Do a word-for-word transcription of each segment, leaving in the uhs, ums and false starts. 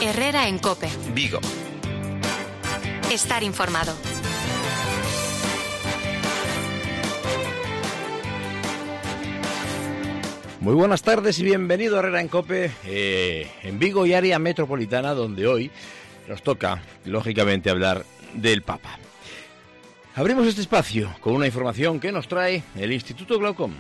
Herrera en COPE. Vigo. Estar informado. Muy buenas tardes y bienvenido a Herrera en COPE, eh, en Vigo y área metropolitana, donde hoy nos toca, lógicamente, hablar del Papa. Abrimos este espacio con una información que nos trae el Instituto Glaucom.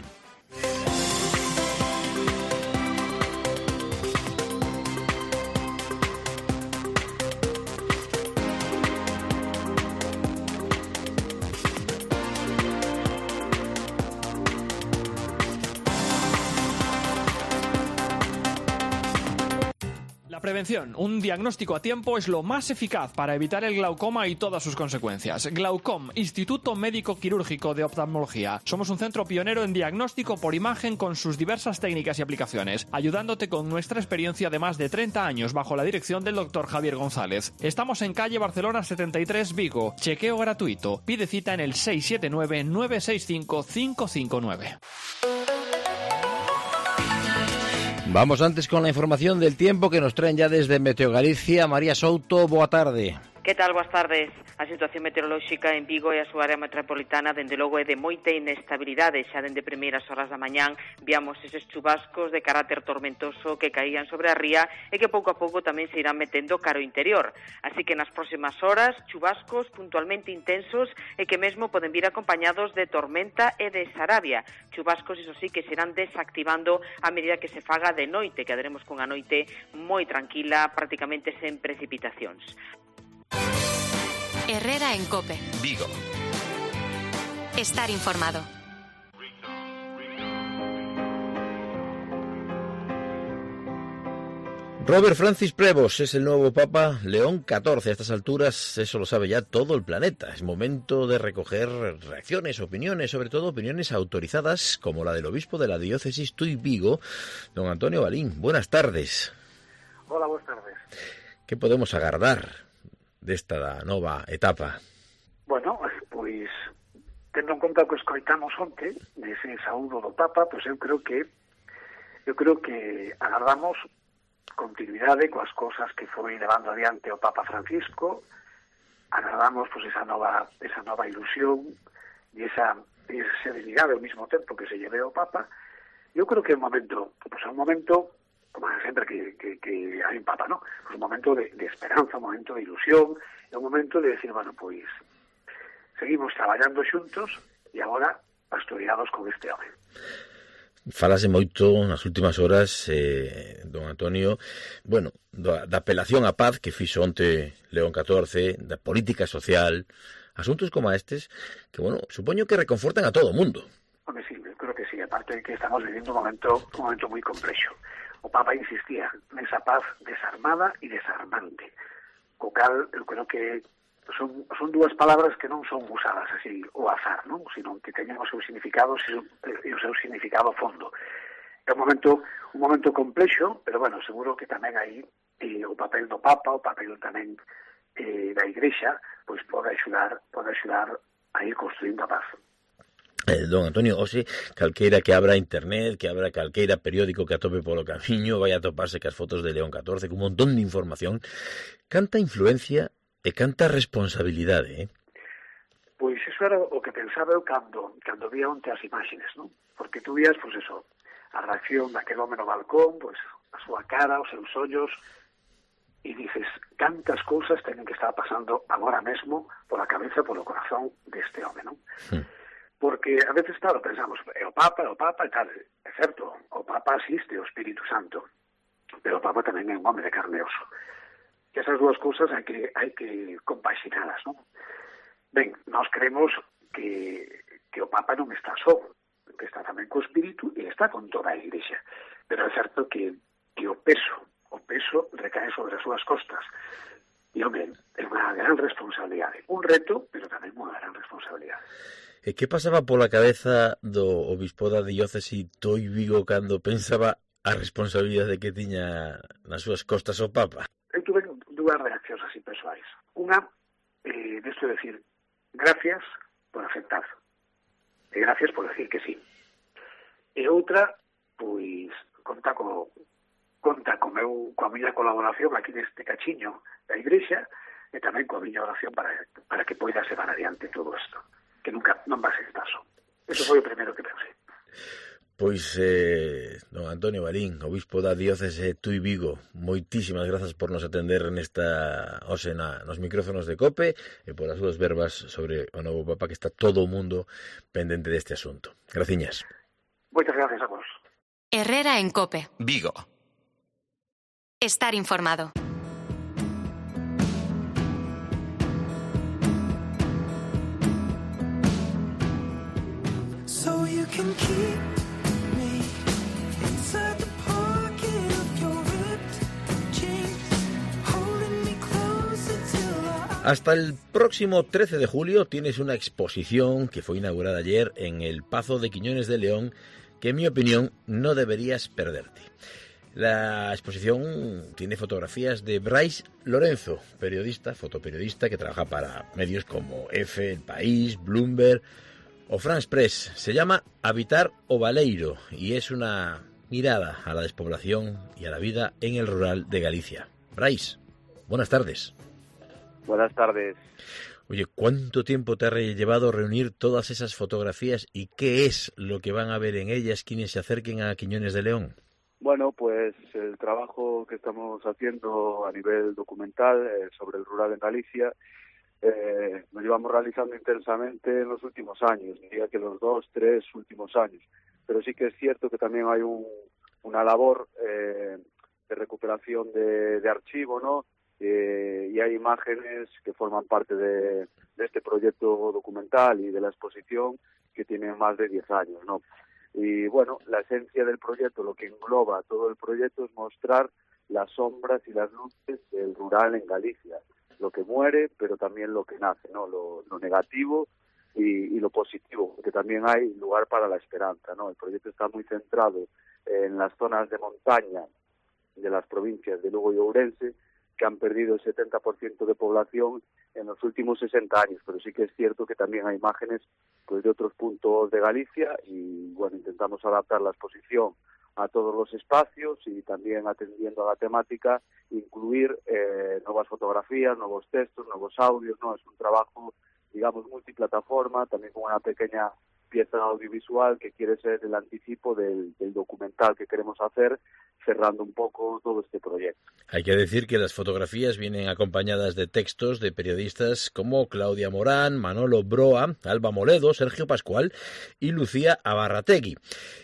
Prevención. Un diagnóstico a tiempo es lo más eficaz para evitar el glaucoma y todas sus consecuencias. Glaucom, Instituto Médico Quirúrgico de Oftalmología. Somos un centro pionero en diagnóstico por imagen con sus diversas técnicas y aplicaciones, ayudándote con nuestra experiencia de más de treinta años bajo la dirección del doctor Javier González. Estamos en calle Barcelona setenta y tres, Vigo. Chequeo gratuito. Pide cita en el seis siete nueve, nueve seis cinco, cinco cinco nueve. Vamos antes con la información del tiempo que nos traen ya desde Meteo Galicia. María Souto, boa tarde. Que tal? Boas tardes. A situación meteorolóxica en Vigo e a súa área metropolitana dende logo é de moita inestabilidade. Xa dende primeiras horas da mañán viamos eses chubascos de carácter tormentoso que caían sobre a ría e que pouco a pouco tamén se irán metendo cara ao interior. Así que nas próximas horas, chubascos puntualmente intensos e que mesmo poden vir acompañados de tormenta e de sarabia. Chubascos, iso sí, que se irán desactivando a medida que se faga de noite. Quedaremos cunha noite moi tranquila, prácticamente sen precipitacións. Herrera en COPE. Vigo. Estar informado. Robert Francis Prevost es el nuevo Papa León catorce. A estas alturas eso lo sabe ya todo el planeta. Es momento de recoger reacciones, opiniones, sobre todo opiniones autorizadas, como la del obispo de la diócesis Tui Vigo, don Antonio Balín. Buenas tardes. Hola, buenas tardes. ¿Qué podemos agardar desta nova etapa? Bueno, pois tendo en conta o que escoitamos onte dese saúdo do Papa, pois eu creo que eu creo que agardamos continuidade coas cousas que foi levando adiante o Papa Francisco. Agardamos pois esa nova esa nova ilusión e esa, esa serenidade ao mesmo tempo que se lleve o Papa. Eu creo que é un momento, pois é un momento como sempre que, que, que hai un Papa, ¿no? Pues un momento de, de esperanza, un momento de ilusión, é un momento de decir, bueno, pois seguimos traballando xuntos e agora pastoreados con este home. Falase moito nas últimas horas, eh, don Antonio, bueno, da, da apelación á paz que fixo onte León catorce, da política social, asuntos como estes, que, bueno, supoño que reconfortan a todo o mundo. Home, sí, creo que sí, aparte de que estamos vivindo un momento, un momento moi complexo. O Papa insistía nesa paz desarmada e desarmante, co cal eu creo que son, son dúas palabras que non son usadas así ao azar, non? Sino que teñen o seu significado e o seu significado fondo. É un momento un momento complexo, pero bueno, seguro que tamén aí eh, o papel do Papa, o papel tamén eh, da Igrexa, pois pode axudar, pode axudar a ir construindo a paz. Eh, don Antonio, hoxe, calqueira que abra internet, que abra calqueira periódico que atope polo camiño, vai a toparse cas fotos de León catorce, con un montón de información. Canta influencia e canta responsabilidade, eh? Pois iso era o que pensaba eu cando, cando vía onte as imágenes, non? Porque tú vías, pois eso, a reacción daquele home no balcón, pois a súa cara, os seus ollos, e dices, cantas cousas teñen que estar pasando agora mesmo pola cabeza, polo corazón deste home, non? Sí. Porque a veces, claro, pensamos, é o Papa, é o Papa e tal, é certo, o Papa asiste o Espírito Santo, pero o Papa tamén é un home de carne e oso. E esas dúas cousas hai que, hai que compaxinadas, non? Ben, nós creemos que, que o Papa non está só, que está tamén co Espírito e está con toda a Igrexa, pero é certo que, que o peso, o peso recae sobre as súas costas. E, home, é unha gran responsabilidade, un reto, pero tamén unha gran responsabilidade. E que pasaba pola cabeza do obispo da diócese Tui Vigo cando pensaba a responsabilidade que tiña nas súas costas o Papa? Eu tuve dúas reaccións así persoais. Unha, eh, desto de decir, gracias por aceptar. E gracias por decir que sí. E outra, pois, conta co, conta co meu, coa miña colaboración aquí neste cachiño da igrexa e tamén coa miña oración para, para que poida ser adiante todo isto, que nunca non va a ser taso. Eso foi o primeiro que pensei. Pois, eh, don Antonio Marín, obispo da diócese Tui Vigo, moitísimas grazas por nos atender nesta hoxe na, nos micrófonos de COPE e por as súas verbas sobre o novo Papa, que está todo o mundo pendente deste asunto. Graciñas. Moitas gracias a vos. Herrera en COPE. Vigo. Estar informado. So you can keep me inside the pocket of your ripped jeans, holding me closer till I... Hasta el próximo trece de julio tienes una exposición que fue inaugurada ayer en el Pazo de Quiñones de León, que en mi opinión no deberías perderte. La exposición tiene fotografías de Brais Lorenzo, periodista, fotoperiodista que trabaja para medios como F, El País, Bloomberg o France Press. Se llama Habitar o Baleiro y es una mirada a la despoblación y a la vida en el rural de Galicia. Brais, buenas tardes. Buenas tardes. Oye, ¿cuánto tiempo te ha llevado reunir todas esas fotografías y qué es lo que van a ver en ellas quienes se acerquen a Quiñones de León? Bueno, pues el trabajo que estamos haciendo a nivel documental eh, sobre el rural en Galicia eh, lo llevamos realizando intensamente en los últimos años, diría que los dos, tres últimos años. Pero sí que es cierto que también hay un, una labor eh, de recuperación de, de archivo, ¿no? Eh, y hay imágenes que forman parte de, de este proyecto documental y de la exposición que tienen más de diez años, ¿no? Y bueno, la esencia del proyecto, lo que engloba todo el proyecto es mostrar las sombras y las luces del rural en Galicia, lo que muere, pero también lo que nace, ¿no? Lo, lo negativo y, y lo positivo, porque también hay lugar para la esperanza, ¿no? El proyecto está muy centrado en las zonas de montaña de las provincias de Lugo y Ourense, que han perdido el setenta por ciento de población en los últimos sesenta años, pero sí que es cierto que también hay imágenes pues de otros puntos de Galicia y bueno, intentamos adaptar la exposición a todos los espacios y también atendiendo a la temática, incluir eh, nuevas fotografías, nuevos textos, nuevos audios, ¿no? Es un trabajo, digamos, multiplataforma, también con una pequeña pieza audiovisual que quiere ser el anticipo del, del documental que queremos hacer, cerrando un poco todo este proyecto. Hay que decir que las fotografías vienen acompañadas de textos de periodistas como Claudia Morán, Manolo Broa, Alba Moledo, Sergio Pascual y Lucía Abarrategui.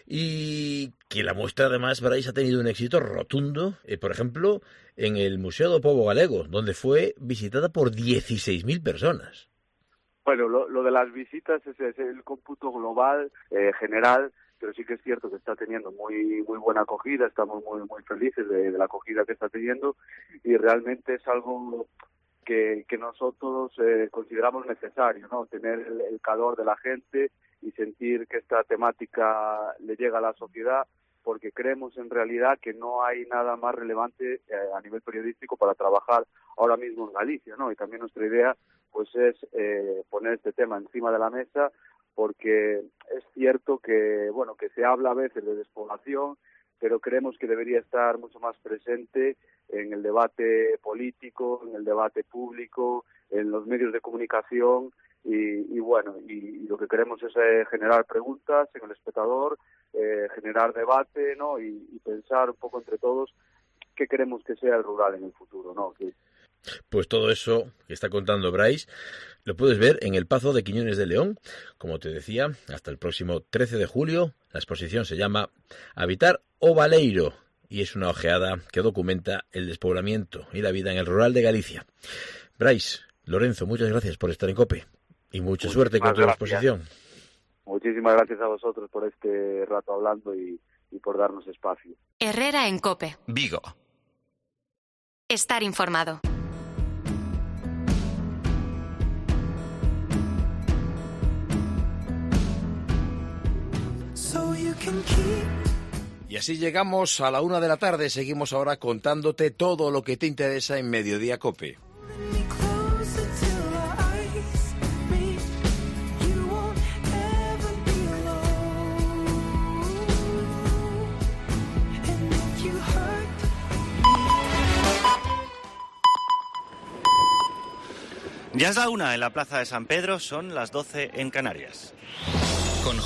Y que la muestra, además, Brais, ha tenido un éxito rotundo, eh, por ejemplo, en el Museo do Pobo Galego, donde fue visitada por dieciséis mil personas. Bueno, lo, lo de las visitas es, es el cómputo global, eh, general, pero sí que es cierto que está teniendo muy muy buena acogida, estamos muy muy felices de, de la acogida que está teniendo y realmente es algo que, que nosotros eh, consideramos necesario, ¿no? Tener el, el calor de la gente y sentir que esta temática le llega a la sociedad, porque creemos en realidad que no hay nada más relevante eh, a nivel periodístico para trabajar ahora mismo en Galicia, ¿no? Y también nuestra idea pues es eh, poner este tema encima de la mesa, porque es cierto que, bueno, que se habla a veces de despoblación, pero creemos que debería estar mucho más presente en el debate político, en el debate público, en los medios de comunicación, y, y bueno, y, y lo que queremos es eh, generar preguntas en el espectador, eh, generar debate, ¿no? Y, y pensar un poco entre todos qué queremos que sea el rural en el futuro, ¿no? Que, Pues todo eso que está contando Brais lo puedes ver en el Pazo de Quiñones de León, como te decía, hasta el próximo trece de julio. La exposición se llama Habitar o Baleiro y es una ojeada que documenta el despoblamiento y la vida en el rural de Galicia. Brais Lorenzo, muchas gracias por estar en COPE y mucha suerte con tu exposición. Muchísimas gracias a vosotros por este rato hablando y, y por darnos espacio. Herrera en COPE. Vigo. Estar informado. Y así llegamos a la una de la tarde. Seguimos ahora contándote todo lo que te interesa en Mediodía COPE. You hurt Ya es la una en la Plaza de San Pedro, son las doce en Canarias.